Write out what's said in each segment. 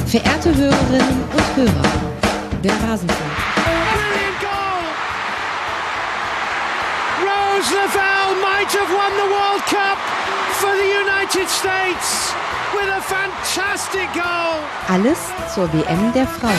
Verehrte Hörerinnen und Hörer, der Rasenfunk. Brilliant goal! Rose Lavelle might have won the World Cup for the United States with a fantastic goal. Alles zur WM der Frauen.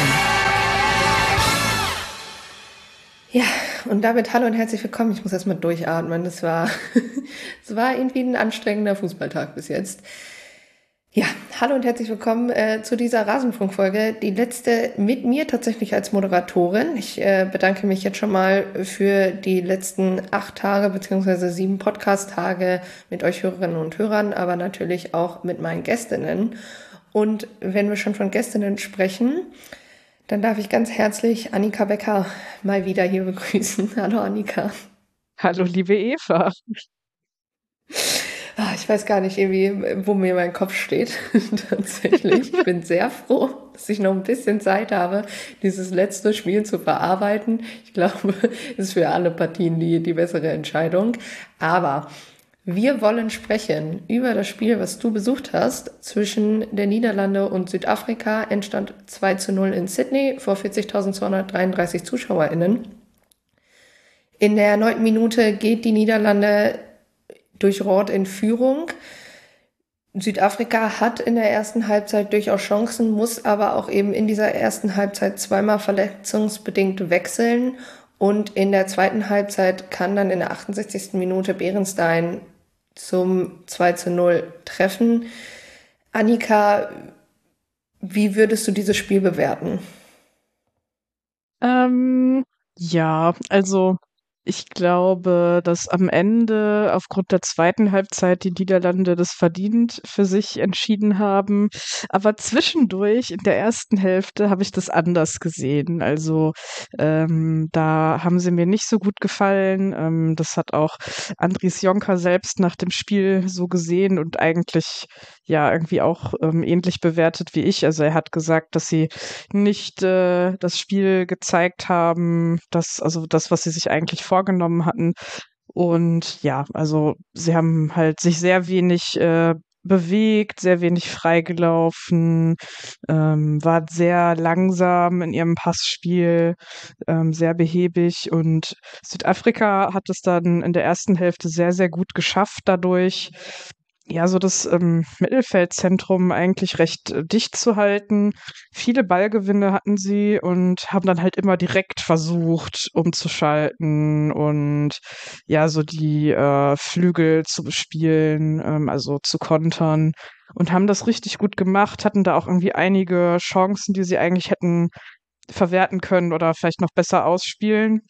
Ja, und damit hallo und herzlich willkommen. Ich muss erst mal durchatmen. Es war irgendwie ein anstrengender Fußballtag bis jetzt. Ja, hallo und herzlich willkommen zu dieser Rasenfunkfolge. Die letzte mit mir tatsächlich als Moderatorin. Ich bedanke mich jetzt schon mal für die letzten 8 Tage bzw. 7 Podcast-Tage mit euch Hörerinnen und Hörern, aber natürlich auch mit meinen Gästinnen. Und wenn wir schon von Gästinnen sprechen, dann darf ich ganz herzlich Annika Becker mal wieder hier begrüßen. Hallo Annika. Hallo liebe Eva. Ich weiß gar nicht irgendwie, wo mir mein Kopf steht. Tatsächlich. Ich bin sehr froh, dass ich noch ein bisschen Zeit habe, dieses letzte Spiel zu verarbeiten. Ich glaube, es ist für alle Partien die bessere Entscheidung. Aber wir wollen sprechen über das Spiel, was du besucht hast, zwischen der Niederlande und Südafrika. Endstand 2:0 in Sydney vor 40.233 ZuschauerInnen. In der 9. Minute geht die Niederlande durch Rord in Führung. Südafrika hat in der ersten Halbzeit durchaus Chancen, muss aber auch eben in dieser ersten Halbzeit zweimal verletzungsbedingt wechseln. Und in der zweiten Halbzeit kann dann in der 68. Minute Beerenstein zum 2:0 treffen. Annika, wie würdest du dieses Spiel bewerten? Ja, also ich glaube, dass am Ende aufgrund der zweiten Halbzeit die Niederlande das verdient für sich entschieden haben. Aber zwischendurch in der ersten Hälfte habe ich das anders gesehen. Also da haben sie mir nicht so gut gefallen. Das hat auch Andries Jonker selbst nach dem Spiel so gesehen und eigentlich ja irgendwie auch ähnlich bewertet wie ich. Also er hat gesagt, dass sie nicht das Spiel gezeigt haben, also das, was sie sich eigentlich vorgenommen hatten. Und ja, also sie haben halt sich sehr wenig bewegt, sehr wenig freigelaufen, war sehr langsam in ihrem Passspiel, sehr behäbig. Und Südafrika hat es dann in der ersten Hälfte sehr, sehr gut geschafft, dadurch ja, so das Mittelfeldzentrum eigentlich recht dicht zu halten. Viele Ballgewinne hatten sie und haben dann halt immer direkt versucht, umzuschalten und ja, so die Flügel zu bespielen, also zu kontern und haben das richtig gut gemacht, hatten da auch irgendwie einige Chancen, die sie eigentlich hätten verwerten können oder vielleicht noch besser ausspielen.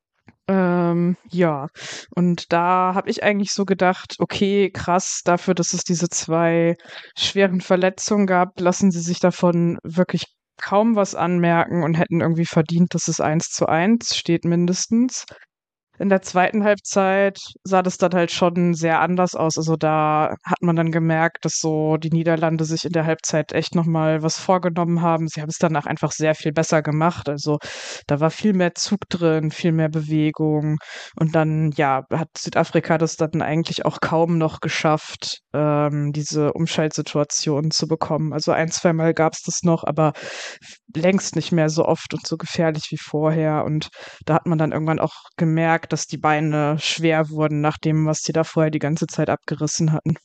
Ja, und da habe ich eigentlich so gedacht, okay, krass, dafür, dass es diese 2 schweren Verletzungen gab, lassen sie sich davon wirklich kaum was anmerken und hätten irgendwie verdient, dass es 1:1 steht mindestens. In der zweiten Halbzeit sah das dann halt schon sehr anders aus. Also da hat man dann gemerkt, dass so die Niederlande sich in der Halbzeit echt nochmal was vorgenommen haben. Sie haben es danach einfach sehr viel besser gemacht. Also da war viel mehr Zug drin, viel mehr Bewegung. Und dann, ja, hat Südafrika das dann eigentlich auch kaum noch geschafft, diese Umschaltsituation zu bekommen. Also 1, 2 Mal gab es das noch, aber längst nicht mehr so oft und so gefährlich wie vorher. Und da hat man dann irgendwann auch gemerkt, dass die Beine schwer wurden nach dem, was sie da vorher die ganze Zeit abgerissen hatten.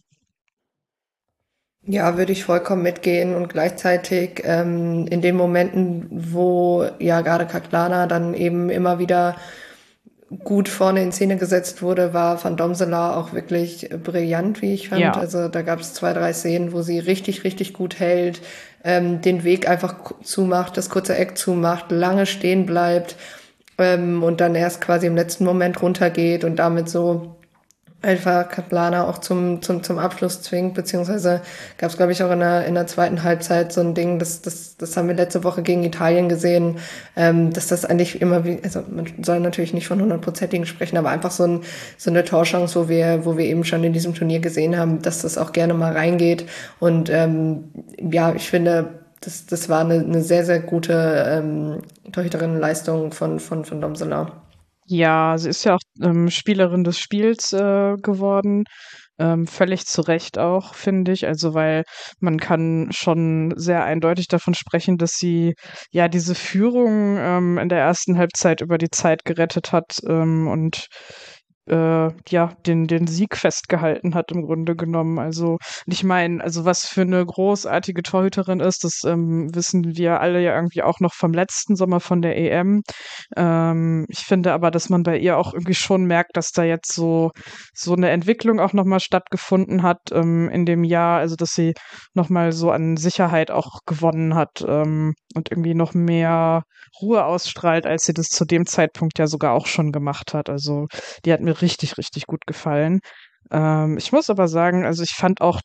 Ja, würde ich vollkommen mitgehen und gleichzeitig in den Momenten, wo ja gerade Kgatlana dann eben immer wieder gut vorne in Szene gesetzt wurde, war Van Domselaar auch wirklich brillant, wie ich fand. Ja. Also da gab es 2, 3 Szenen, wo sie richtig, richtig gut hält, den Weg einfach zumacht, das kurze Eck zumacht, lange stehen bleibt und dann erst quasi im letzten Moment runtergeht und damit so einfach Kgatlana auch zum Abschluss zwingt, beziehungsweise gab es, glaube ich, auch in der zweiten Halbzeit so ein Ding, das haben wir letzte Woche gegen Italien gesehen, dass das eigentlich immer wie, also man soll natürlich nicht von 100%igen sprechen, aber einfach so eine Torchance, wo wir eben schon in diesem Turnier gesehen haben, dass das auch gerne mal reingeht und ja, ich finde, das war eine sehr, sehr gute Torhüterinnenleistung von Domselaar. Ja, sie ist ja auch Spielerin des Spiels geworden. Völlig zu Recht auch, finde ich. Also, weil man kann schon sehr eindeutig davon sprechen, dass sie ja diese Führung in der ersten Halbzeit über die Zeit gerettet hat und ja, den Sieg festgehalten hat im Grunde genommen. Also ich meine, also was für eine großartige Torhüterin ist, das wissen wir alle ja irgendwie auch noch vom letzten Sommer von der EM. Ich finde aber, dass man bei ihr auch irgendwie schon merkt, dass da jetzt so eine Entwicklung auch nochmal stattgefunden hat in dem Jahr, also dass sie nochmal so an Sicherheit auch gewonnen hat und irgendwie noch mehr Ruhe ausstrahlt, als sie das zu dem Zeitpunkt ja sogar auch schon gemacht hat. Also die hat mir richtig, richtig gut gefallen. Ich muss aber sagen, also ich fand auch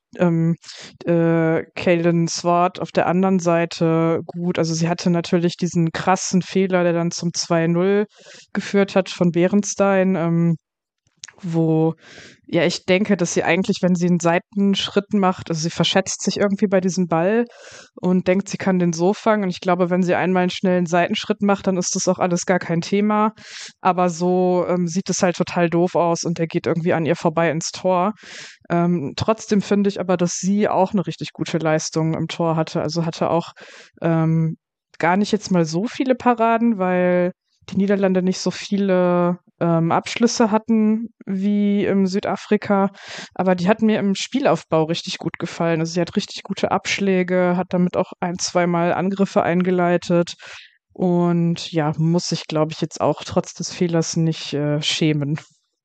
Kaylin Swart auf der anderen Seite gut. Also sie hatte natürlich diesen krassen Fehler, der dann zum 2:0 geführt hat von Beerenstein, wo ja ich denke, dass sie eigentlich, wenn sie einen Seitenschritt macht, also sie verschätzt sich irgendwie bei diesem Ball und denkt, sie kann den so fangen. Und ich glaube, wenn sie einmal einen schnellen Seitenschritt macht, dann ist das auch alles gar kein Thema. Aber so sieht es halt total doof aus und der geht irgendwie an ihr vorbei ins Tor. Trotzdem finde ich aber, dass sie auch eine richtig gute Leistung im Tor hatte. Also hatte auch gar nicht jetzt mal so viele Paraden, weil die Niederlande nicht so viele Abschlüsse hatten wie im Südafrika, aber die hat mir im Spielaufbau richtig gut gefallen. Also sie hat richtig gute Abschläge, hat damit auch ein, zweimal Angriffe eingeleitet und ja, muss sich, glaube ich, jetzt auch trotz des Fehlers nicht schämen.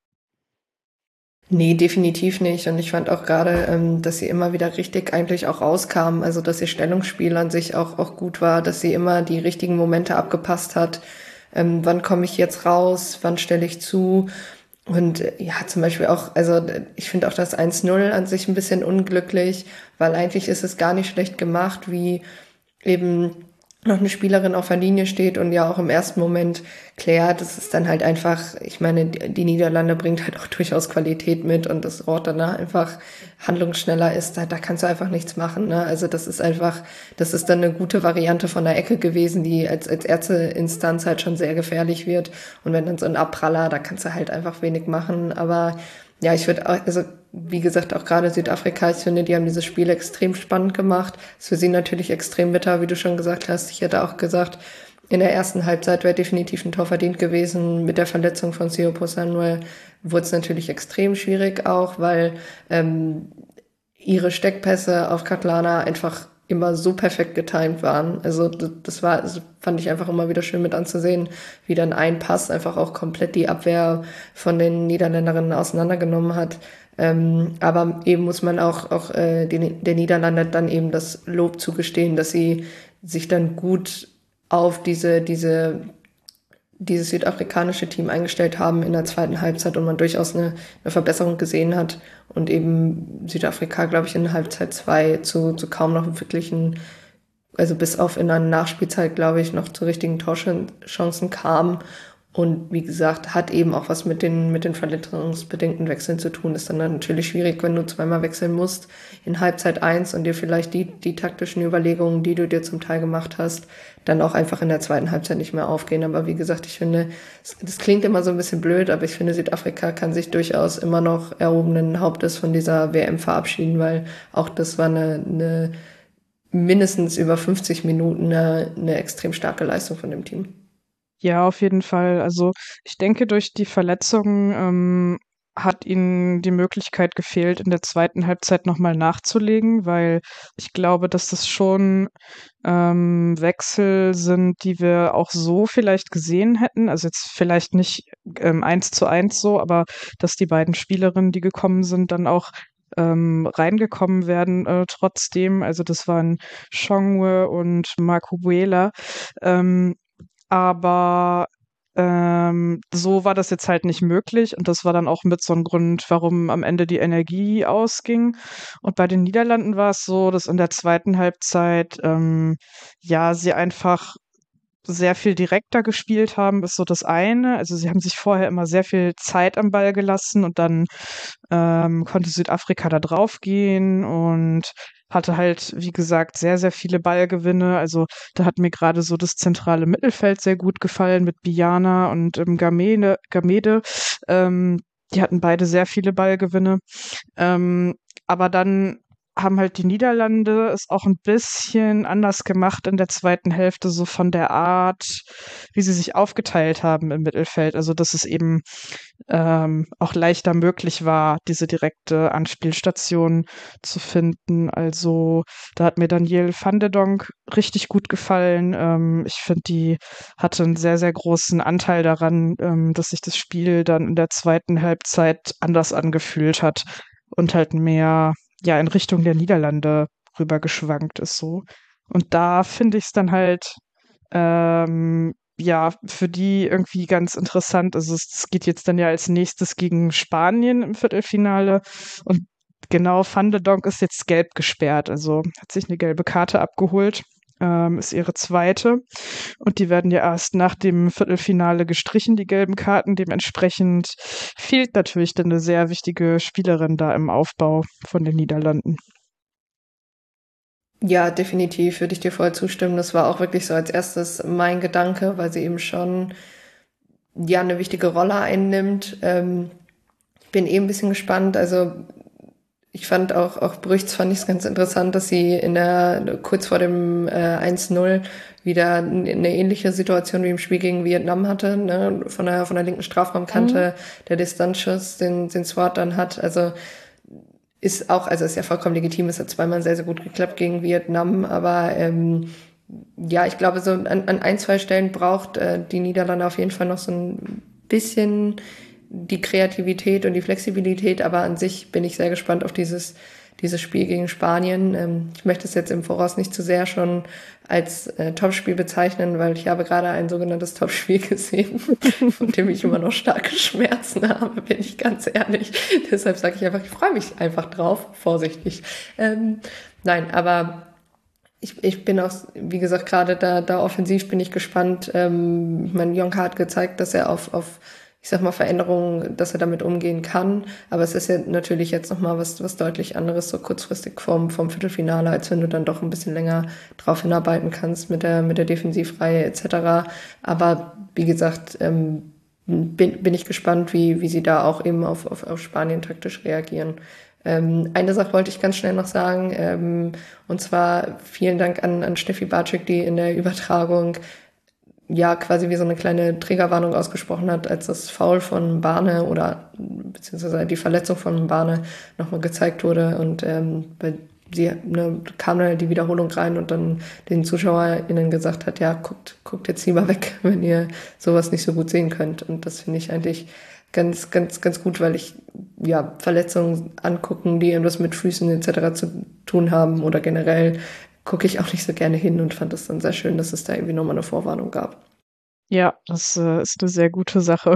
Nee, definitiv nicht. Und ich fand auch gerade, dass sie immer wieder richtig eigentlich auch rauskam. Also, dass ihr Stellungsspiel an sich auch gut war, dass sie immer die richtigen Momente abgepasst hat. Wann komme ich jetzt raus? Wann stelle ich zu? Und ja, zum Beispiel auch, also ich finde auch das 1:0 an sich ein bisschen unglücklich, weil eigentlich ist es gar nicht schlecht gemacht, wie eben noch eine Spielerin auf der Linie steht und ja auch im ersten Moment klärt. Das ist dann halt einfach, ich meine, die Niederlande bringt halt auch durchaus Qualität mit und das Rohr danach einfach handlungsschneller ist, da kannst du einfach nichts machen. Ne? Also das ist einfach, das ist dann eine gute Variante von der Ecke gewesen, die als erste Instanz halt schon sehr gefährlich wird. Und wenn dann so ein Abpraller, da kannst du halt einfach wenig machen. Aber ja, ich würde auch, also wie gesagt, auch gerade Südafrika, ich finde, die haben dieses Spiel extrem spannend gemacht. Ist für sie natürlich extrem bitter, wie du schon gesagt hast. Ich hätte auch gesagt, in der ersten Halbzeit wäre definitiv ein Tor verdient gewesen. Mit der Verletzung von Siyopo Samuel wurde es natürlich extrem schwierig auch, weil ihre Steckpässe auf Katlana einfach immer so perfekt getimt waren. Also das fand ich einfach immer wieder schön mit anzusehen, wie dann ein Pass einfach auch komplett die Abwehr von den Niederländerinnen auseinandergenommen hat. Aber eben muss man auch der Niederlande dann eben das Lob zugestehen, dass sie sich dann gut auf dieses südafrikanische Team eingestellt haben in der zweiten Halbzeit und man durchaus eine Verbesserung gesehen hat und eben Südafrika, glaube ich, in Halbzeit 2 zu kaum noch wirklichen, also bis auf in der Nachspielzeit, glaube ich, noch zu richtigen Torchancen kam. Und wie gesagt, hat eben auch was mit den verletzungsbedingten Wechseln zu tun. Ist dann natürlich schwierig, wenn du zweimal wechseln musst in Halbzeit 1 und dir vielleicht die taktischen Überlegungen, die du dir zum Teil gemacht hast, dann auch einfach in der zweiten Halbzeit nicht mehr aufgehen. Aber wie gesagt, ich finde, das klingt immer so ein bisschen blöd, aber ich finde, Südafrika kann sich durchaus immer noch erhobenen Hauptes von dieser WM verabschieden, weil auch das war eine mindestens über 50 Minuten eine extrem starke Leistung von dem Team. Ja, auf jeden Fall. Also ich denke, durch die Verletzungen hat ihnen die Möglichkeit gefehlt, in der zweiten Halbzeit nochmal nachzulegen, weil ich glaube, dass das schon Wechsel sind, die wir auch so vielleicht gesehen hätten. Also jetzt vielleicht nicht 1:1 so, aber dass die beiden Spielerinnen, die gekommen sind, dann auch reingekommen werden trotzdem. Also das waren Shongwe und Makubuela. Aber so war das jetzt halt nicht möglich und das war dann auch mit so einem Grund, warum am Ende die Energie ausging. Und bei den Niederlanden war es so, dass in der zweiten Halbzeit ja sie einfach sehr viel direkter gespielt haben, ist so das eine. Also sie haben sich vorher immer sehr viel Zeit am Ball gelassen und dann konnte Südafrika da drauf gehen und hatte halt, wie gesagt, sehr, sehr viele Ballgewinne. Also da hat mir gerade so das zentrale Mittelfeld sehr gut gefallen mit Biana und Gamede. Die hatten beide sehr viele Ballgewinne. Aber dann haben halt die Niederlande es auch ein bisschen anders gemacht in der zweiten Hälfte, so von der Art, wie sie sich aufgeteilt haben im Mittelfeld. Also, dass es eben auch leichter möglich war, diese direkte Anspielstation zu finden. Also, da hat mir Danielle van de Donk richtig gut gefallen. Ich finde, die hatte einen sehr, sehr großen Anteil daran, dass sich das Spiel dann in der zweiten Halbzeit anders angefühlt hat und halt mehr ja in Richtung der Niederlande rübergeschwankt ist so. Und da finde ich es dann halt ja für die irgendwie ganz interessant. Also es geht jetzt dann ja als nächstes gegen Spanien im Viertelfinale und genau Van de Donk ist jetzt gelb gesperrt, also hat sich eine gelbe Karte abgeholt. Ist ihre zweite. Und die werden ja erst nach dem Viertelfinale gestrichen, die gelben Karten. Dementsprechend fehlt natürlich dann eine sehr wichtige Spielerin da im Aufbau von den Niederlanden. Ja, definitiv würde ich dir voll zustimmen. Das war auch wirklich so als erstes mein Gedanke, weil sie eben schon ja eine wichtige Rolle einnimmt. Ich bin ein bisschen gespannt. Also ich fand auch Brüchts fand ich es ganz interessant, dass sie kurz vor dem 1-0 wieder eine ähnliche Situation wie im Spiel gegen Vietnam hatte, ne? Von der linken Strafraumkante, der Distanzschuss, den Swart dann hat. Also ist ja vollkommen legitim, es hat zweimal sehr, sehr gut geklappt gegen Vietnam, aber ja, ich glaube, so an ein, zwei Stellen braucht die Niederlande auf jeden Fall noch so ein bisschen die Kreativität und die Flexibilität, aber an sich bin ich sehr gespannt auf dieses Spiel gegen Spanien. Ich möchte es jetzt im Voraus nicht zu sehr schon als Topspiel bezeichnen, weil ich habe gerade ein sogenanntes Topspiel gesehen, von dem ich immer noch starke Schmerzen habe, bin ich ganz ehrlich. Deshalb sage ich einfach, ich freue mich einfach drauf, vorsichtig. Nein, aber ich bin auch, wie gesagt, gerade da offensiv bin ich gespannt. Ich meine, Jonker hat gezeigt, dass er auf ich sag mal, Veränderungen, dass er damit umgehen kann. Aber es ist ja natürlich jetzt nochmal was deutlich anderes, so kurzfristig vom Viertelfinale, als wenn du dann doch ein bisschen länger drauf hinarbeiten kannst mit der Defensivreihe etc. Aber wie gesagt, bin ich gespannt, wie sie da auch eben auf Spanien taktisch reagieren. Eine Sache wollte ich ganz schnell noch sagen, und zwar vielen Dank an Steffi Barczyk, die in der Übertragung ja quasi wie so eine kleine Triggerwarnung ausgesprochen hat, als das Foul von Barne oder beziehungsweise die Verletzung von Barne nochmal gezeigt wurde und weil sie kam dann die Wiederholung rein und dann den ZuschauerInnen gesagt hat, ja, guckt jetzt lieber weg, wenn ihr sowas nicht so gut sehen könnt. Und das finde ich eigentlich ganz, ganz, ganz gut, weil ich ja Verletzungen angucken, die irgendwas mit Füßen etc. zu tun haben oder generell gucke ich auch nicht so gerne hin und fand es dann sehr schön, dass es da irgendwie nochmal eine Vorwarnung gab. Ja, das ist eine sehr gute Sache.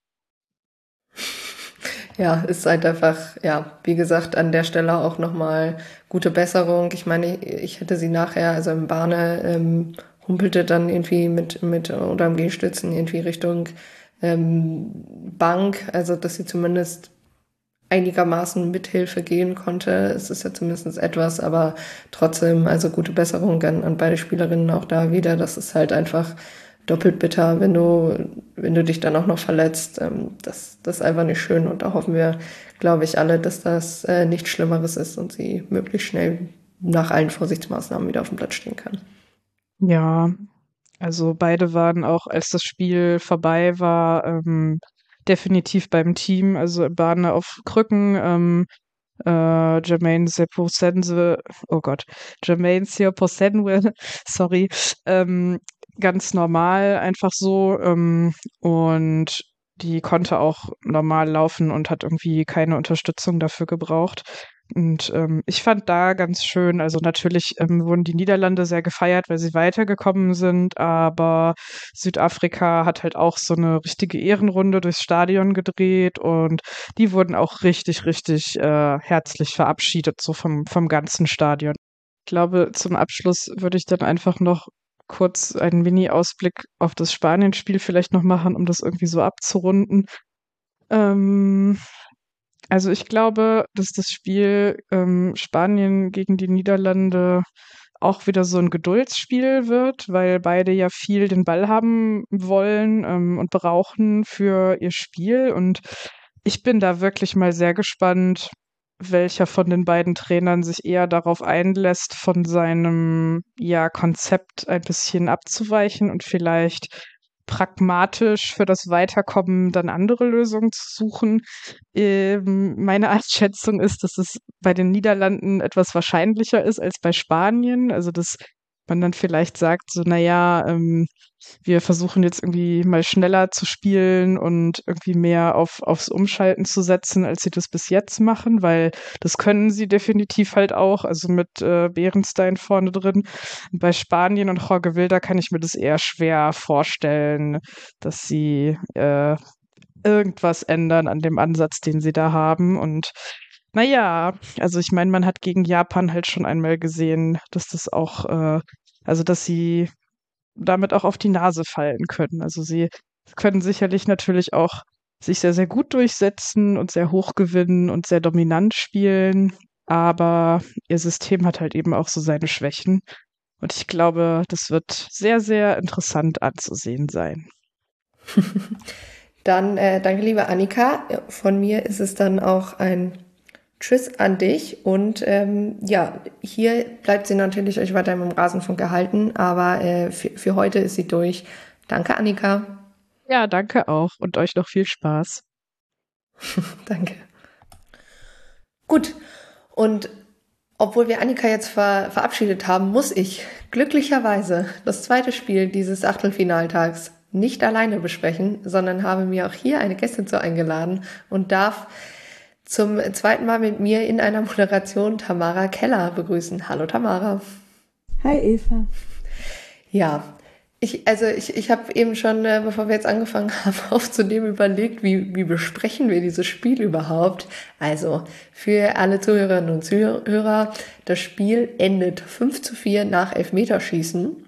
Ja, ist halt einfach, ja, wie gesagt, an der Stelle auch nochmal gute Besserung. Ich meine, ich hätte sie nachher, also im Bahne, humpelte dann irgendwie mit oder am Gehstützen irgendwie Richtung Bank, also dass sie zumindest einigermaßen mit Hilfe gehen konnte. Es ist ja zumindest etwas, aber trotzdem, also gute Besserung an beide Spielerinnen auch da wieder. Das ist halt einfach doppelt bitter, wenn du dich dann auch noch verletzt. Das ist einfach nicht schön und da hoffen wir, glaube ich, alle, dass das nichts Schlimmeres ist und sie möglichst schnell nach allen Vorsichtsmaßnahmen wieder auf dem Platz stehen kann. Ja, also beide waren auch, als das Spiel vorbei war, definitiv beim Team, also Bahne auf Krücken, Jermaine Seposenwe, oh Gott, Jermaine Seposenwe, sorry, ganz normal, einfach so, und die konnte auch normal laufen und hat irgendwie keine Unterstützung dafür gebraucht. Und ich fand da ganz schön, also natürlich wurden die Niederlande sehr gefeiert, weil sie weitergekommen sind, aber Südafrika hat halt auch so eine richtige Ehrenrunde durchs Stadion gedreht und die wurden auch richtig, richtig herzlich verabschiedet, so vom ganzen Stadion. Ich glaube, zum Abschluss würde ich dann einfach noch kurz einen Mini-Ausblick auf das Spanien-Spiel vielleicht noch machen, um das irgendwie so abzurunden. Also ich glaube, dass das Spiel Spanien gegen die Niederlande auch wieder so ein Geduldsspiel wird, weil beide ja viel den Ball haben wollen und brauchen für ihr Spiel. Und Ich bin da wirklich mal sehr gespannt, welcher von den beiden Trainern sich eher darauf einlässt, von seinem Konzept ein bisschen abzuweichen und vielleicht pragmatisch für das Weiterkommen dann andere Lösungen zu suchen. Meine Einschätzung ist, dass es bei den Niederlanden etwas wahrscheinlicher ist als bei Spanien. Also dass man dann vielleicht sagt, so, wir versuchen jetzt irgendwie mal schneller zu spielen und irgendwie mehr aufs Umschalten zu setzen, als sie das bis jetzt machen, weil das können sie definitiv halt auch, also mit Bärenstein vorne drin. Und bei Spanien und Jorge Wilder kann ich mir das eher schwer vorstellen, dass sie irgendwas ändern an dem Ansatz, den sie da haben. Und also ich meine, man hat gegen Japan halt schon einmal gesehen, dass das auch, dass sie damit auch auf die Nase fallen können. Also sie können sicherlich natürlich auch sich sehr, sehr gut durchsetzen und sehr hoch gewinnen und sehr dominant spielen, aber ihr System hat halt eben auch so seine Schwächen. Und ich glaube, das wird sehr, sehr interessant anzusehen sein. Dann danke, liebe Annika. Von mir ist es dann auch ein Tschüss an dich und hier bleibt sie natürlich euch weiter im Rasenfunk erhalten, aber für heute ist sie durch. Danke, Annika. Ja, danke auch und euch noch viel Spaß. Danke. Gut, und obwohl wir Annika jetzt verabschiedet haben, muss ich glücklicherweise das zweite Spiel dieses Achtelfinaltags nicht alleine besprechen, sondern habe mir auch hier eine Gästin zu eingeladen und darf zum zweiten Mal mit mir in einer Moderation Tamara Keller begrüßen. Hallo Tamara. Hi Eva. Ja, ich habe eben schon, bevor wir jetzt angefangen haben aufzunehmen, überlegt, wie besprechen wir dieses Spiel überhaupt? Also für alle Zuhörerinnen und Zuhörer, das Spiel endet 5:4 nach Elfmeterschießen.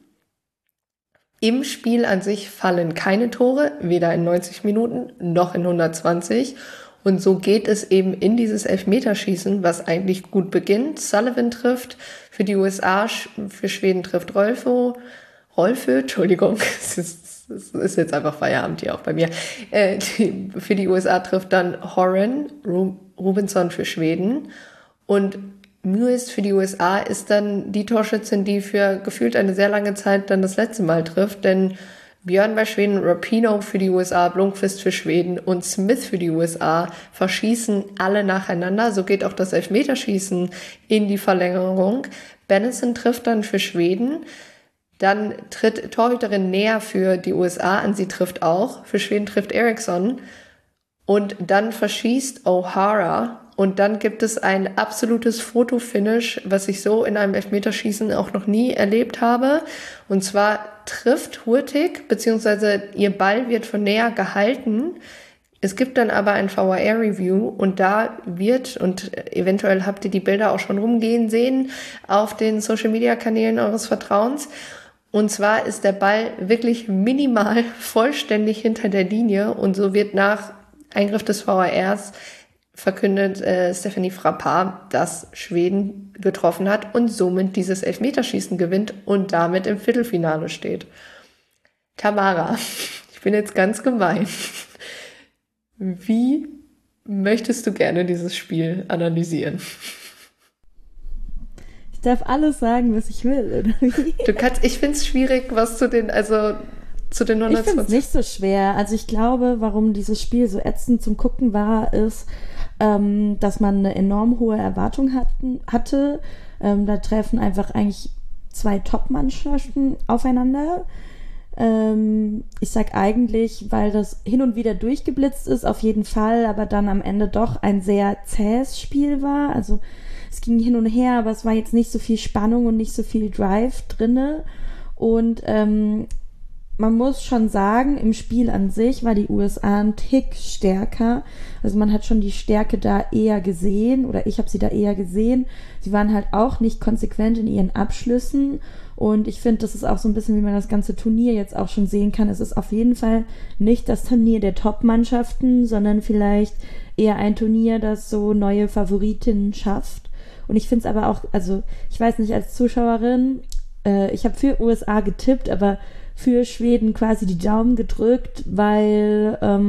Im Spiel an sich fallen keine Tore, weder in 90 Minuten noch in 120. Und so geht es eben in dieses Elfmeterschießen, was eigentlich gut beginnt. Sullivan trifft für die USA, für Schweden trifft Rolfö, Entschuldigung, es ist jetzt einfach Feierabend hier auch bei mir. Für die USA trifft dann Horan, Rubensson für Schweden. Und Mewis für die USA ist dann die Torschützin, die für gefühlt eine sehr lange Zeit dann das letzte Mal trifft, denn Björn bei Schweden, Rapinoe für die USA, Blomqvist für Schweden und Smith für die USA verschießen alle nacheinander. So geht auch das Elfmeterschießen in die Verlängerung. Bennison trifft dann für Schweden. Dann tritt Torhüterin Näher für die USA an, sie trifft auch. Für Schweden trifft Eriksson. Und dann verschießt O'Hara. Und dann gibt es ein absolutes Fotofinish, was ich so in einem Elfmeterschießen auch noch nie erlebt habe. Und zwar trifft Hurtig, beziehungsweise ihr Ball wird von Näher gehalten. Es gibt dann aber ein VAR-Review und da wird, und eventuell habt ihr die Bilder auch schon rumgehen sehen, auf den Social-Media-Kanälen eures Vertrauens. Und zwar ist der Ball wirklich minimal vollständig hinter der Linie und so wird nach Eingriff des VARs verkündet Stephanie Frappart, dass Schweden getroffen hat und somit dieses Elfmeterschießen gewinnt und damit im Viertelfinale steht. Tamara, ich bin jetzt ganz gemein. Wie möchtest du gerne dieses Spiel analysieren? Ich darf alles sagen, was ich will, oder wie? Ich finde es schwierig, was zu den 120. Ich finde es nicht so schwer. Also ich glaube, warum dieses Spiel so ätzend zum Gucken war, ist, dass man eine enorm hohe Erwartung hatte. Da treffen einfach eigentlich zwei Top-Mannschaften aufeinander. Ich sag eigentlich, weil das hin und wieder durchgeblitzt ist, auf jeden Fall, aber dann am Ende doch ein sehr zähes Spiel war. Also es ging hin und her, aber es war jetzt nicht so viel Spannung und nicht so viel Drive drinne. Und man muss schon sagen, im Spiel an sich war die USA ein Tick stärker. Also man hat schon die Stärke da eher gesehen, oder ich habe sie da eher gesehen. Sie waren halt auch nicht konsequent in ihren Abschlüssen. Und ich finde, das ist auch so ein bisschen, wie man das ganze Turnier jetzt auch schon sehen kann. Es ist auf jeden Fall nicht das Turnier der Top-Mannschaften, sondern vielleicht eher ein Turnier, das so neue Favoritinnen schafft. Und ich finde es aber auch, also ich weiß nicht, als Zuschauerin, ich habe für USA getippt, aber für Schweden quasi die Daumen gedrückt, weil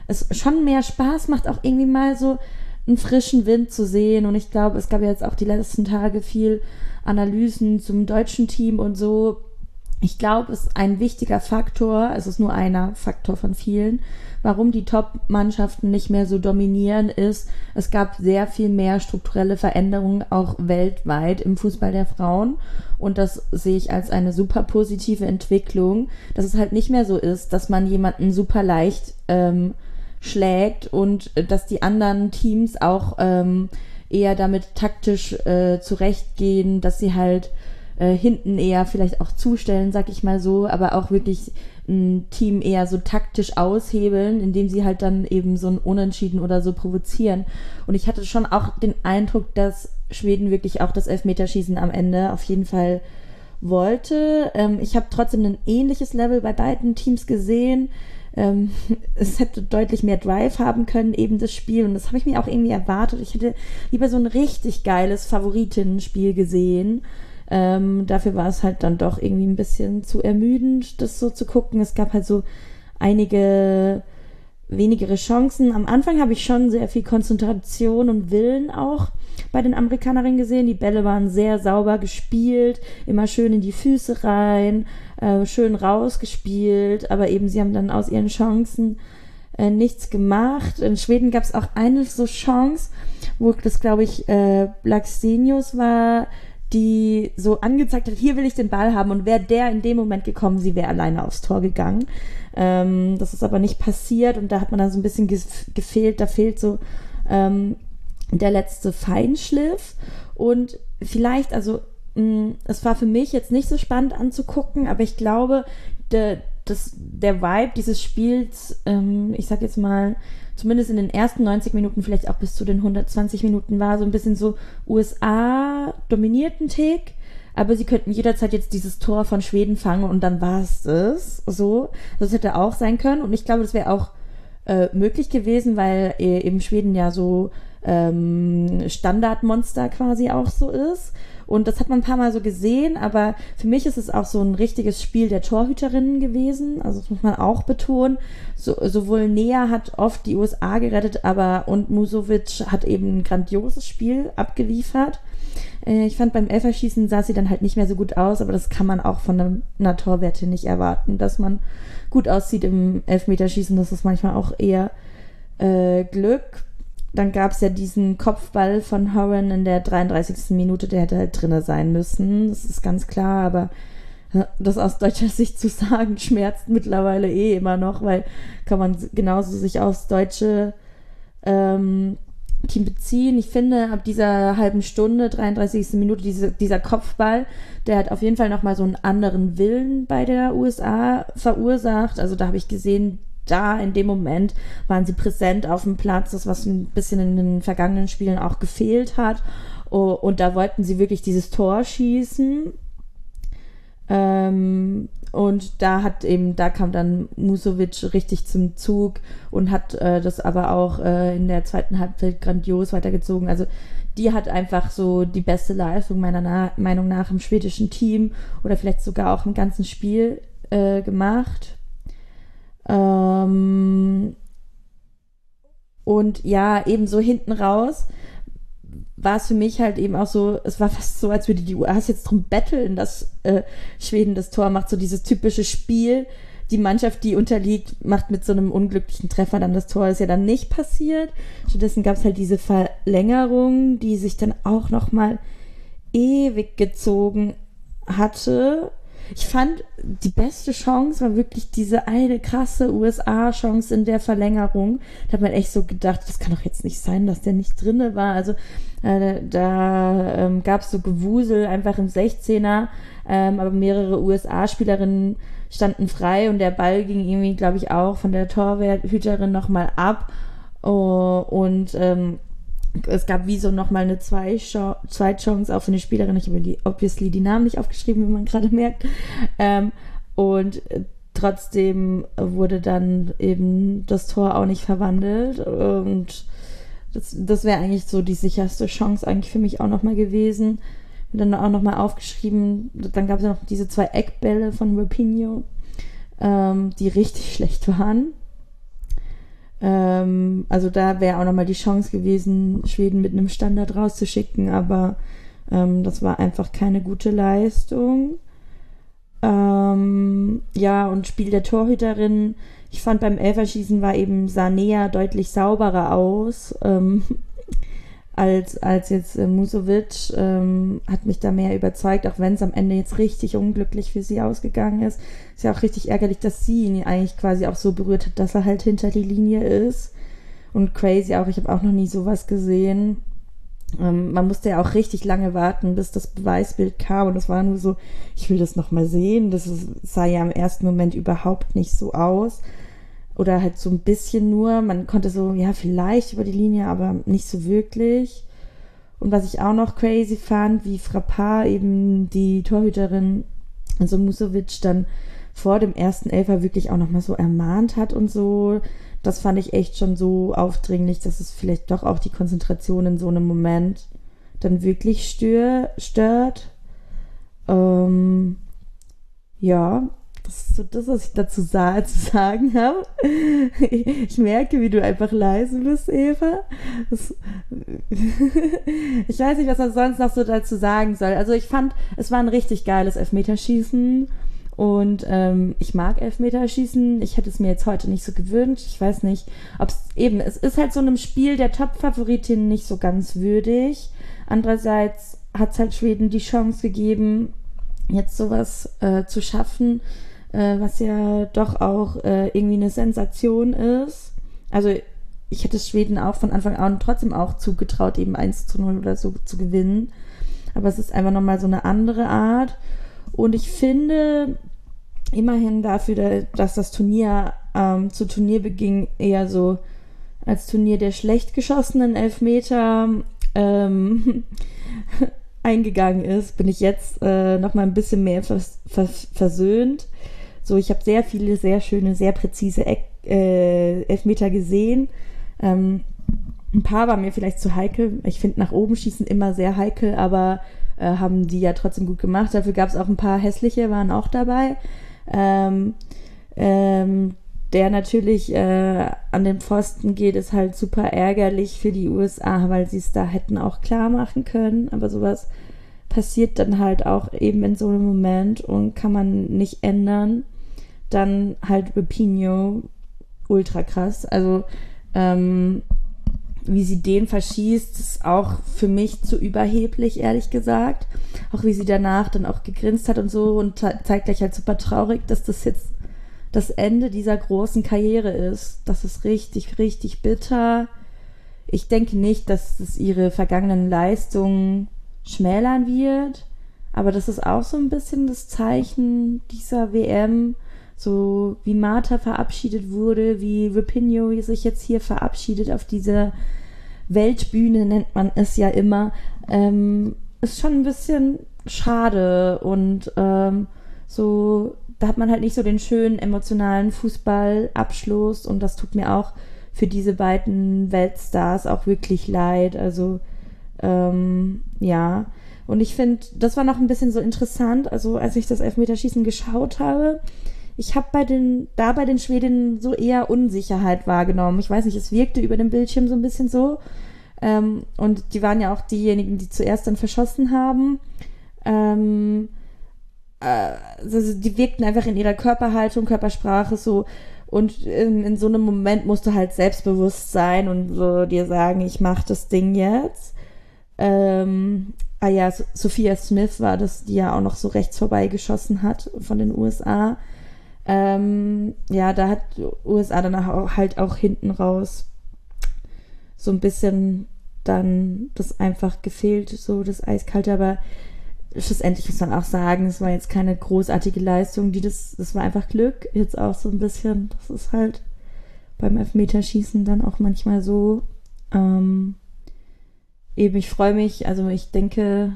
es schon mehr Spaß macht, auch irgendwie mal so einen frischen Wind zu sehen. Und ich glaube, es gab ja jetzt auch die letzten Tage viel Analysen zum deutschen Team und so. Ich glaube, es ist ein wichtiger Faktor, es ist nur einer Faktor von vielen, warum die Top-Mannschaften nicht mehr so dominieren, ist, es gab sehr viel mehr strukturelle Veränderungen auch weltweit im Fußball der Frauen. Und das sehe ich als eine super positive Entwicklung, dass es halt nicht mehr so ist, dass man jemanden super leicht schlägt und dass die anderen Teams auch eher damit taktisch zurechtgehen, dass sie halt hinten eher vielleicht auch zustellen, sag ich mal so, aber auch wirklich ein Team eher so taktisch aushebeln, indem sie halt dann eben so ein Unentschieden oder so provozieren. Und ich hatte schon auch den Eindruck, dass Schweden wirklich auch das Elfmeterschießen am Ende auf jeden Fall wollte. Ich habe trotzdem ein ähnliches Level bei beiden Teams gesehen. Es hätte deutlich mehr Drive haben können, eben das Spiel. Und das habe ich mir auch irgendwie erwartet. Ich hätte lieber so ein richtig geiles Favoritinnenspiel gesehen. Dafür war es halt dann doch irgendwie ein bisschen zu ermüdend, das so zu gucken. Es gab halt so einige wenigere Chancen. Am Anfang habe ich schon sehr viel Konzentration und Willen auch bei den Amerikanerinnen gesehen. Die Bälle waren sehr sauber gespielt, immer schön in die Füße rein, schön rausgespielt, aber eben sie haben dann aus ihren Chancen nichts gemacht. In Schweden gab es auch eine so Chance, wo das, glaube ich, Blackstenius war, die so angezeigt hat, hier will ich den Ball haben, und wäre der in dem Moment gekommen, sie wäre alleine aufs Tor gegangen. Das ist aber nicht passiert, und da hat man dann so ein bisschen gefehlt, da fehlt so der letzte Feinschliff. Und vielleicht, also es war für mich jetzt nicht so spannend anzugucken, aber ich glaube, der Vibe dieses Spiels, ich sag jetzt mal, zumindest in den ersten 90 Minuten, vielleicht auch bis zu den 120 Minuten, war so ein bisschen so USA dominierten Tick, aber sie könnten jederzeit jetzt dieses Tor von Schweden fangen und dann war es das. So, das hätte auch sein können, und ich glaube, das wäre auch möglich gewesen, weil eben Schweden ja so Standardmonster quasi auch so ist. Und das hat man ein paar Mal so gesehen, aber für mich ist es auch so ein richtiges Spiel der Torhüterinnen gewesen. Also das muss man auch betonen. Sowohl Nea hat oft die USA gerettet, und Musovic hat eben ein grandioses Spiel abgeliefert. Ich fand, beim Elferschießen sah sie dann halt nicht mehr so gut aus, aber das kann man auch von einer Torwette nicht erwarten, dass man gut aussieht im Elfmeterschießen. Das ist manchmal auch eher Glück. Dann gab es ja diesen Kopfball von Horan in der 33. Minute, der hätte halt drinne sein müssen. Das ist ganz klar, aber das aus deutscher Sicht zu sagen, schmerzt mittlerweile immer noch, weil kann man genauso sich aufs deutsche Team beziehen. Ich finde, ab dieser halben Stunde, 33. Minute, dieser Kopfball, der hat auf jeden Fall nochmal so einen anderen Willen bei der USA verursacht. Also da habe ich gesehen, da in dem Moment waren sie präsent auf dem Platz, das was ein bisschen in den vergangenen Spielen auch gefehlt hat. Und da wollten sie wirklich dieses Tor schießen. Und da kam dann Musovic richtig zum Zug und hat das aber auch in der zweiten Halbzeit grandios weitergezogen. Also die hat einfach so die beste Leistung meiner Meinung nach im schwedischen Team oder vielleicht sogar auch im ganzen Spiel gemacht. Und ja, eben so hinten raus war es für mich halt eben auch so, es war fast so, als würde die US jetzt drum betteln, dass Schweden das Tor macht, so dieses typische Spiel, die Mannschaft, die unterliegt, macht mit so einem unglücklichen Treffer dann das Tor, ist ja dann nicht passiert. Stattdessen gab es halt diese Verlängerung, die sich dann auch nochmal ewig gezogen hatte. Ich fand, die beste Chance war wirklich diese eine krasse USA-Chance in der Verlängerung. Da hat man echt so gedacht, das kann doch jetzt nicht sein, dass der nicht drinne war. Also da gab es so Gewusel einfach im 16er, aber mehrere USA-Spielerinnen standen frei und der Ball ging irgendwie, glaube ich, auch von der Torhüterin nochmal ab. Es gab wie so nochmal eine Zweitchance auch für eine Spielerin. Ich habe obviously die Namen nicht aufgeschrieben, wie man gerade merkt. Trotzdem wurde dann eben das Tor auch nicht verwandelt. Und das wäre eigentlich so die sicherste Chance eigentlich für mich auch nochmal gewesen. Und dann auch nochmal aufgeschrieben, dann gab es ja noch diese 2 Eckbälle von Rapinoe, die richtig schlecht waren. Also da wäre auch nochmal die Chance gewesen, Schweden mit einem Standard rauszuschicken, aber das war einfach keine gute Leistung. Ja, und Spiel der Torhüterin. Ich fand beim Elferschießen sah Nea deutlich sauberer aus als jetzt Musovic. Hat mich da mehr überzeugt, auch wenn es am Ende jetzt richtig unglücklich für sie ausgegangen ist. Ist ja auch richtig ärgerlich, dass sie ihn eigentlich quasi auch so berührt hat, dass er halt hinter die Linie ist. Und crazy auch, ich habe auch noch nie sowas gesehen. Man musste ja auch richtig lange warten, bis das Beweisbild kam, und das war nur so, ich will das nochmal sehen. Sah ja im ersten Moment überhaupt nicht so aus. Oder halt so ein bisschen nur, man konnte so, ja, vielleicht über die Linie, aber nicht so wirklich. Und was ich auch noch crazy fand, wie Frappard eben die Torhüterin, also Musovic, dann vor dem ersten Elfer wirklich auch nochmal so ermahnt hat und so. Das fand ich echt schon so aufdringlich, dass es vielleicht doch auch die Konzentration in so einem Moment dann wirklich stört. Ja, das ist so das, was ich dazu zu sagen habe. Ich merke, wie du einfach leise bist, Eva. Ich weiß nicht, was man sonst noch so dazu sagen soll. Also ich fand, es war ein richtig geiles Elfmeterschießen. Und ich mag Elfmeterschießen. Ich hätte es mir jetzt heute nicht so gewünscht. Ich weiß nicht, es ist halt so einem Spiel der Top-Favoritin nicht so ganz würdig. Andererseits hat es halt Schweden die Chance gegeben, jetzt sowas zu schaffen, was ja doch auch irgendwie eine Sensation ist. Also ich hätte es Schweden auch von Anfang an trotzdem auch zugetraut, eben 1-0 oder so zu gewinnen. Aber es ist einfach nochmal so eine andere Art. Und ich finde, immerhin dafür, dass das Turnier zu Turnierbeginn eher so als Turnier der schlecht geschossenen Elfmeter eingegangen ist, bin ich jetzt noch mal ein bisschen mehr versöhnt. So, ich habe sehr viele, sehr schöne, sehr präzise Elfmeter gesehen. Ein paar war mir vielleicht zu heikel. Ich finde nach oben schießen immer sehr heikel, aber haben die ja trotzdem gut gemacht. Dafür gab es auch ein paar hässliche, waren auch dabei. Der natürlich an den Pfosten geht, ist halt super ärgerlich für die USA, weil sie es da hätten auch klar machen können. Aber sowas passiert dann halt auch eben in so einem Moment und kann man nicht ändern. Dann halt Rapinoe, ultra krass. Also wie sie den verschießt, ist auch für mich zu überheblich, ehrlich gesagt. Auch wie sie danach dann auch gegrinst hat und so und zeigt gleich halt super traurig, dass das jetzt das Ende dieser großen Karriere ist. Das ist richtig, richtig bitter. Ich denke nicht, dass es ihre vergangenen Leistungen schmälern wird, aber das ist auch so ein bisschen das Zeichen dieser WM, so wie Marta verabschiedet wurde, wie Rapinoe sich jetzt hier verabschiedet auf dieser Weltbühne, nennt man es ja immer, ist schon ein bisschen schade und so, da hat man halt nicht so den schönen emotionalen Fußballabschluss und das tut mir auch für diese beiden Weltstars auch wirklich leid, also ja, und ich finde, das war noch ein bisschen so interessant, also als ich das Elfmeterschießen geschaut habe, ich habe bei den Schwedinnen so eher Unsicherheit wahrgenommen. Ich weiß nicht, es wirkte über dem Bildschirm so ein bisschen so. Und die waren ja auch diejenigen, die zuerst dann verschossen haben. Also die wirkten einfach in ihrer Körperhaltung, Körpersprache so. Und in so einem Moment musst du halt selbstbewusst sein und so dir sagen, ich mache das Ding jetzt. Sophia Smith war das, die ja auch noch so rechts vorbeigeschossen hat von den USA. Da hat USA dann halt auch hinten raus so ein bisschen dann das einfach gefehlt, so das Eiskalte, aber schlussendlich muss man auch sagen, es war jetzt keine großartige Leistung, das war einfach Glück, jetzt auch so ein bisschen, das ist halt beim Elfmeterschießen dann auch manchmal so, eben ich freue mich, also ich denke,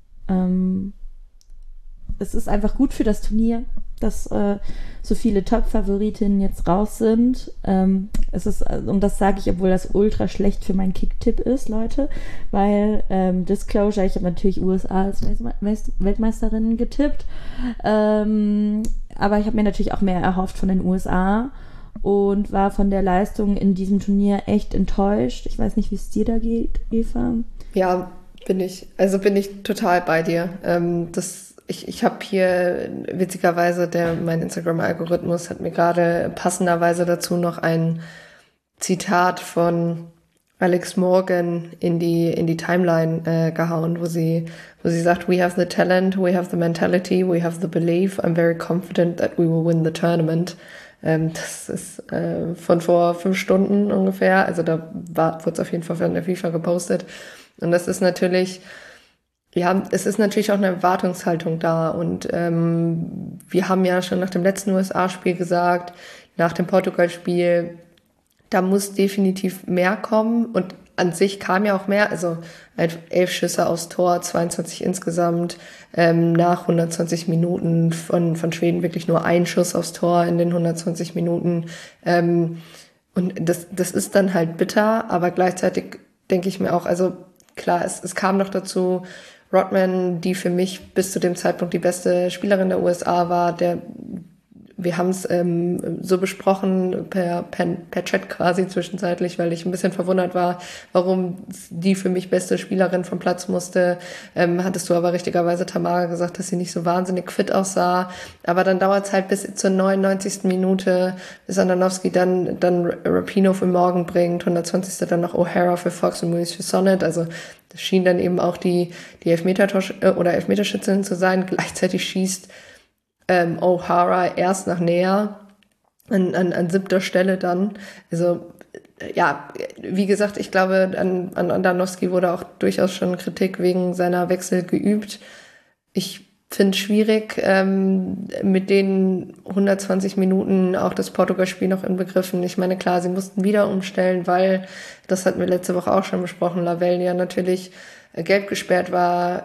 es ist einfach gut für das Turnier, dass so viele Top-Favoritinnen jetzt raus sind. Es ist, und das sage ich, obwohl das ultra schlecht für meinen Kick-Tipp ist, Leute, weil Disclosure, ich habe natürlich USA als Weltmeisterinnen getippt, aber ich habe mir natürlich auch mehr erhofft von den USA und war von der Leistung in diesem Turnier echt enttäuscht. Ich weiß nicht, wie es dir da geht, Eva. Ja, bin ich total bei dir. Ich habe hier witzigerweise, mein Instagram-Algorithmus hat mir gerade passenderweise dazu noch ein Zitat von Alex Morgan in die Timeline gehauen, wo sie sagt, we have the talent, we have the mentality, we have the belief, I'm very confident that we will win the tournament. Das ist von vor 5 Stunden ungefähr, also da wurde es auf jeden Fall von der FIFA gepostet. Und das ist natürlich, ja, es ist natürlich auch eine Erwartungshaltung da. Und wir haben ja schon nach dem letzten USA-Spiel gesagt, nach dem Portugal-Spiel, da muss definitiv mehr kommen. Und an sich kam ja auch mehr, also 11 Schüsse aufs Tor, 22 insgesamt, nach 120 Minuten von Schweden wirklich nur ein Schuss aufs Tor in den 120 Minuten. Und das ist dann halt bitter, aber gleichzeitig denke ich mir auch, also klar, es kam noch dazu, Rodman, die für mich bis zu dem Zeitpunkt die beste Spielerin der USA war, wir haben es so besprochen per Chat quasi zwischenzeitlich, weil ich ein bisschen verwundert war, warum die für mich beste Spielerin vom Platz musste. Hattest du aber richtigerweise, Tamara, gesagt, dass sie nicht so wahnsinnig fit aussah. Aber dann dauert es halt bis zur 99. Minute, bis Andonovski dann Rapinoe für Morgan bringt, 120. dann noch O'Hara für Fox und Muniz für Sonnet. Also das schien dann eben auch die Elfmeterschützin zu sein. Gleichzeitig schießt O'Hara erst nach näher an 7. Stelle dann. Also ja, wie gesagt, ich glaube, an Andonovski wurde auch durchaus schon Kritik wegen seiner Wechsel geübt. Ich finde es schwierig, mit den 120 Minuten auch das Portugal-Spiel noch inbegriffen. Ich meine, klar, sie mussten wieder umstellen, weil, das hatten wir letzte Woche auch schon besprochen, Lavelle ja natürlich gelb gesperrt war.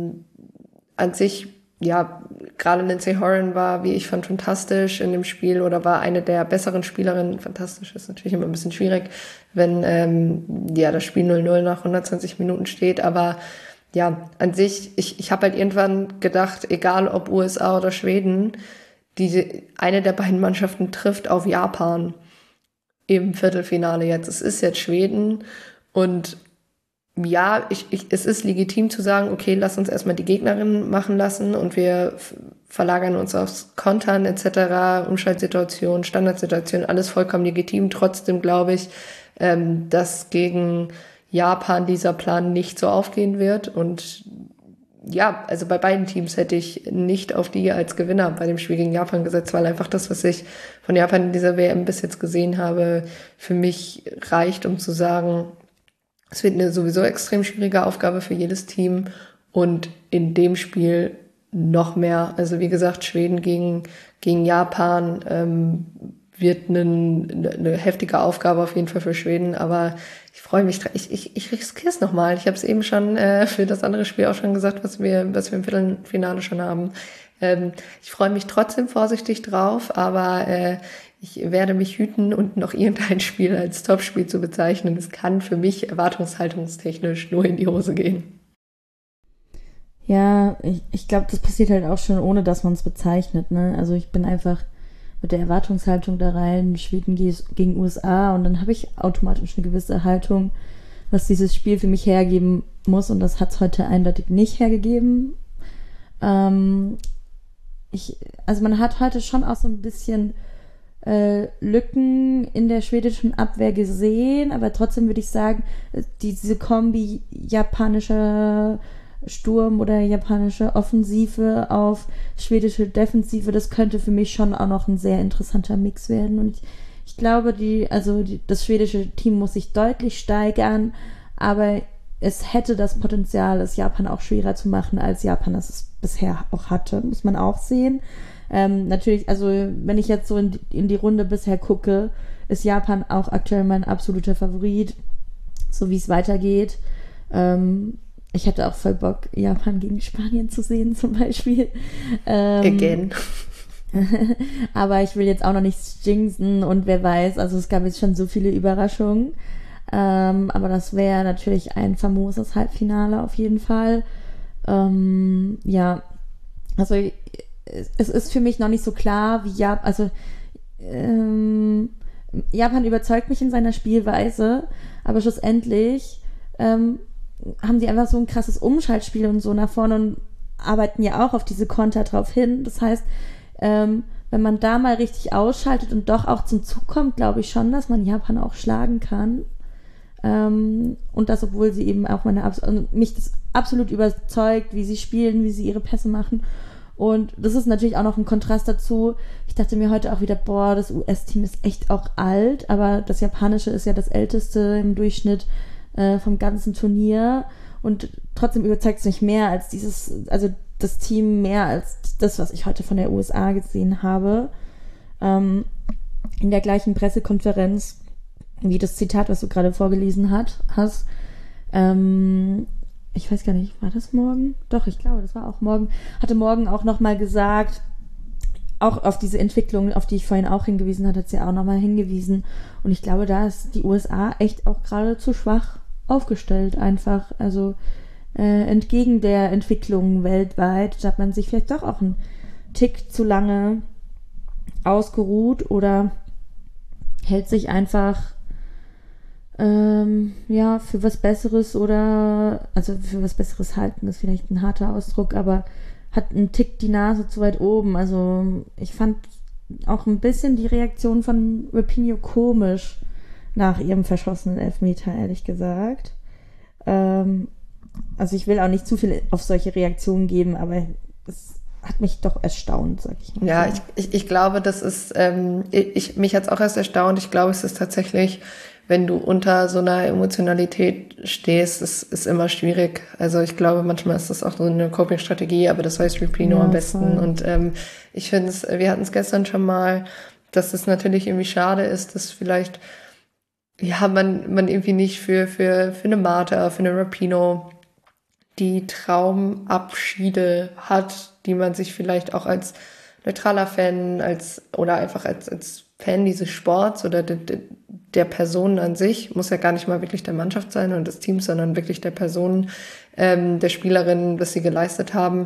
An sich, ja, gerade Lindsay Horan war, wie ich fand, fantastisch in dem Spiel oder war eine der besseren Spielerinnen. Fantastisch ist natürlich immer ein bisschen schwierig, wenn das Spiel 0-0 nach 120 Minuten steht, aber ja, an sich, ich habe halt irgendwann gedacht, egal ob USA oder Schweden, eine der beiden Mannschaften trifft auf Japan im Viertelfinale jetzt. Es ist jetzt Schweden und ja, es ist legitim zu sagen, okay, lass uns erstmal die Gegnerin machen lassen und wir verlagern uns aufs Kontern etc., Umschaltsituation, Standardsituation, alles vollkommen legitim. Trotzdem glaube ich, dass gegen Japan dieser Plan nicht so aufgehen wird und ja, also bei beiden Teams hätte ich nicht auf die als Gewinner bei dem Spiel gegen Japan gesetzt, weil einfach das, was ich von Japan in dieser WM bis jetzt gesehen habe, für mich reicht, um zu sagen, es wird eine sowieso extrem schwierige Aufgabe für jedes Team und in dem Spiel noch mehr. Also wie gesagt, Schweden gegen Japan wird eine heftige Aufgabe auf jeden Fall für Schweden, aber ich freue mich, ich riskiere es nochmal. Ich habe es eben schon für das andere Spiel auch schon gesagt, was wir im Viertelfinale schon haben. Ich freue mich trotzdem vorsichtig drauf, aber ich werde mich hüten und noch irgendein Spiel als Topspiel zu bezeichnen. Es kann für mich erwartungshaltungstechnisch nur in die Hose gehen. Ja, ich glaube, das passiert halt auch schon, ohne dass man es bezeichnet, ne? Also ich bin einfach mit der Erwartungshaltung da rein, Schweden gegen USA und dann habe ich automatisch eine gewisse Haltung, was dieses Spiel für mich hergeben muss und das hat es heute eindeutig nicht hergegeben. Also man hat heute schon auch so ein bisschen Lücken in der schwedischen Abwehr gesehen, aber trotzdem würde ich sagen, diese Kombi japanischer Sturm oder japanische Offensive auf schwedische Defensive, das könnte für mich schon auch noch ein sehr interessanter Mix werden. Und ich glaube, das schwedische Team muss sich deutlich steigern, aber es hätte das Potenzial, es Japan auch schwerer zu machen, als Japan es bisher auch hatte, muss man auch sehen. Natürlich, also wenn ich jetzt so in die Runde bisher gucke, ist Japan auch aktuell mein absoluter Favorit, so wie es weitergeht. Ich hätte auch voll Bock, Japan gegen Spanien zu sehen zum Beispiel. Again. Aber ich will jetzt auch noch nichts jinxen und wer weiß, also es gab jetzt schon so viele Überraschungen. Aber das wäre natürlich ein famoses Halbfinale auf jeden Fall. Ja, also es ist für mich noch nicht so klar, wie Japan, also Japan überzeugt mich in seiner Spielweise, aber schlussendlich haben die einfach so ein krasses Umschaltspiel und so nach vorne und arbeiten ja auch auf diese Konter drauf hin. Das heißt, wenn man da mal richtig ausschaltet und doch auch zum Zug kommt, glaube ich schon, dass man Japan auch schlagen kann. Und das, obwohl sie eben auch mich das absolut überzeugt, wie sie spielen, wie sie ihre Pässe machen. Und das ist natürlich auch noch ein Kontrast dazu. Ich dachte mir heute auch wieder, boah, das US-Team ist echt auch alt, aber das Japanische ist ja das älteste im Durchschnitt vom ganzen Turnier. Und trotzdem überzeugt es mich mehr als das Team mehr als das, was ich heute von der USA gesehen habe. In der gleichen Pressekonferenz wie das Zitat, was du gerade vorgelesen hast. Ich weiß gar nicht, war das morgen? Doch, ich glaube, das war auch morgen. Hatte morgen auch nochmal gesagt, auch auf diese Entwicklung, auf die ich vorhin auch hingewiesen hatte, hat sie auch nochmal hingewiesen. Und ich glaube, da ist die USA echt auch gerade zu schwach aufgestellt einfach. Also entgegen der Entwicklung weltweit hat man sich vielleicht doch auch einen Tick zu lange ausgeruht oder hält sich einfach für was Besseres also für was Besseres halten ist vielleicht ein harter Ausdruck, aber hat einen Tick die Nase zu weit oben. Also ich fand auch ein bisschen die Reaktion von Rapinoe komisch nach ihrem verschossenen Elfmeter, ehrlich gesagt. Also ich will auch nicht zu viel auf solche Reaktionen geben, aber es hat mich doch erstaunt, sag ich mal. Ja, ich glaube, das ist, mich hat's auch erst erstaunt. Ich glaube, es ist tatsächlich, wenn du unter so einer Emotionalität stehst, ist immer schwierig. Also ich glaube, manchmal ist das auch so eine Coping-Strategie, aber das weiß Rapinoe am besten. Voll. Und ich finde es, wir hatten es gestern schon mal, dass es natürlich irgendwie schade ist, dass vielleicht man irgendwie nicht für eine Martha, für eine Rapinoe die Traumabschiede hat, die man sich vielleicht auch als neutraler Fan oder einfach als Fan dieses Sports oder der Personen an sich, muss ja gar nicht mal wirklich der Mannschaft sein und des Teams, sondern wirklich der Personen, der Spielerinnen, was sie geleistet haben.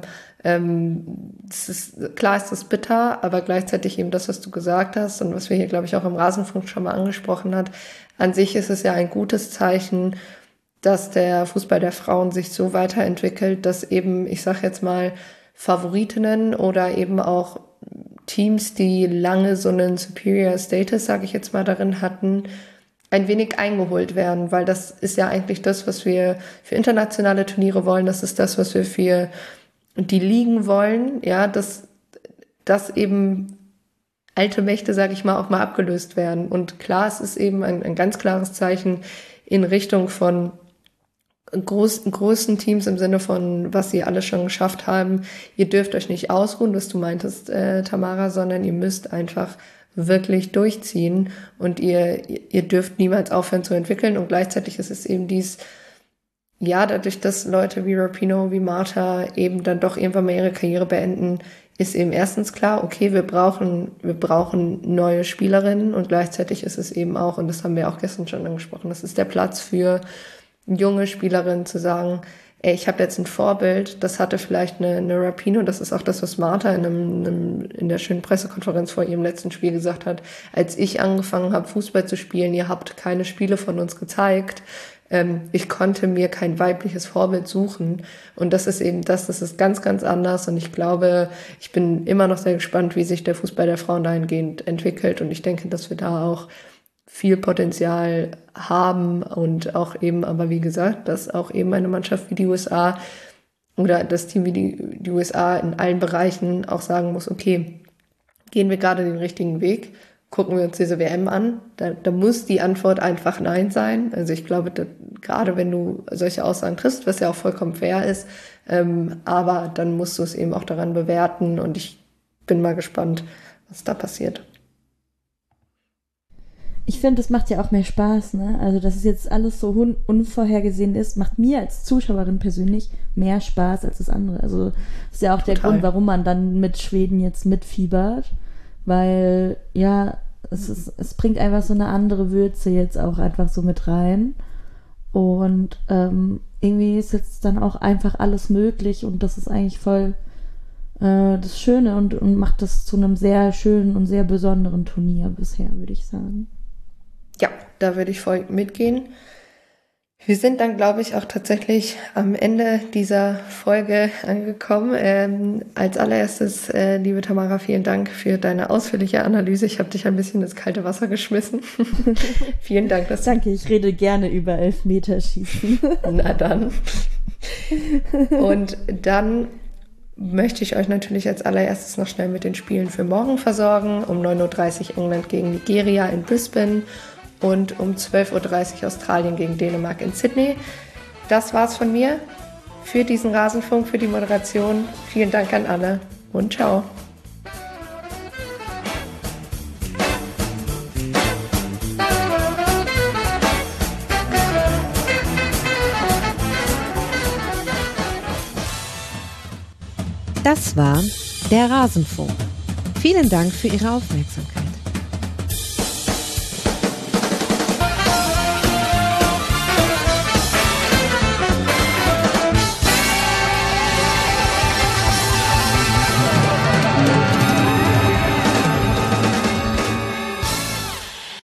Klar ist das bitter, aber gleichzeitig eben das, was du gesagt hast und was wir hier, glaube ich, auch im Rasenfunk schon mal angesprochen hat. An sich ist es ja ein gutes Zeichen, dass der Fußball der Frauen sich so weiterentwickelt, dass eben, ich sag jetzt mal, Favoritinnen oder eben auch Teams, die lange so einen Superior Status, sage ich jetzt mal, darin hatten, ein wenig eingeholt werden, weil das ist ja eigentlich das, was wir für internationale Turniere wollen, das ist das, was wir für die Ligen wollen, ja, dass eben alte Mächte, sage ich mal, auch mal abgelöst werden. Und klar, es ist eben ein ganz klares Zeichen in Richtung von großen Teams im Sinne von, was sie alle schon geschafft haben. Ihr dürft euch nicht ausruhen, was du meintest, Tamara, sondern ihr müsst einfach wirklich durchziehen und ihr dürft niemals aufhören zu entwickeln. Und gleichzeitig ist es eben dadurch, dass Leute wie Rapinoe, wie Martha eben dann doch irgendwann mal ihre Karriere beenden, ist eben erstens klar, okay, wir brauchen neue Spielerinnen und gleichzeitig ist es eben auch, und das haben wir auch gestern schon angesprochen, das ist der Platz für junge Spielerinnen zu sagen, ich habe jetzt ein Vorbild, das hatte vielleicht eine Rapinoe, das ist auch das, was Martha in der schönen Pressekonferenz vor ihrem letzten Spiel gesagt hat, als ich angefangen habe, Fußball zu spielen, ihr habt keine Spiele von uns gezeigt, ich konnte mir kein weibliches Vorbild suchen und das ist eben das ist ganz, ganz anders und ich glaube, ich bin immer noch sehr gespannt, wie sich der Fußball der Frauen dahingehend entwickelt und ich denke, dass wir da auch viel Potenzial haben und auch eben, aber wie gesagt, dass auch eben eine Mannschaft wie die USA oder das Team wie die USA in allen Bereichen auch sagen muss, okay, gehen wir gerade den richtigen Weg, gucken wir uns diese WM an, da muss die Antwort einfach Nein sein. Also ich glaube, gerade wenn du solche Aussagen triffst, was ja auch vollkommen fair ist, aber dann musst du es eben auch daran bewerten und ich bin mal gespannt, was da passiert. Ich finde, das macht ja auch mehr Spaß, ne? Also, dass es jetzt alles so unvorhergesehen ist, macht mir als Zuschauerin persönlich mehr Spaß als das andere. Also, das ist ja auch der Grund, warum man dann mit Schweden jetzt mitfiebert, weil, ja, es bringt einfach so eine andere Würze jetzt auch einfach so mit rein und irgendwie ist jetzt dann auch einfach alles möglich und das ist eigentlich voll das Schöne und macht das zu einem sehr schönen und sehr besonderen Turnier bisher, würde ich sagen. Ja, da würde ich voll mitgehen. Wir sind dann, glaube ich, auch tatsächlich am Ende dieser Folge angekommen. Als allererstes, liebe Tamara, vielen Dank für deine ausführliche Analyse. Ich habe dich ein bisschen ins kalte Wasser geschmissen. Vielen Dank. Danke, ich rede gerne über Elfmeterschießen. Na dann. Und dann möchte ich euch natürlich als allererstes noch schnell mit den Spielen für morgen versorgen. Um 9.30 Uhr England gegen Nigeria in Brisbane und um 12.30 Uhr Australien gegen Dänemark in Sydney. Das war's von mir für diesen Rasenfunk, für die Moderation. Vielen Dank an alle und ciao. Das war der Rasenfunk. Vielen Dank für Ihre Aufmerksamkeit.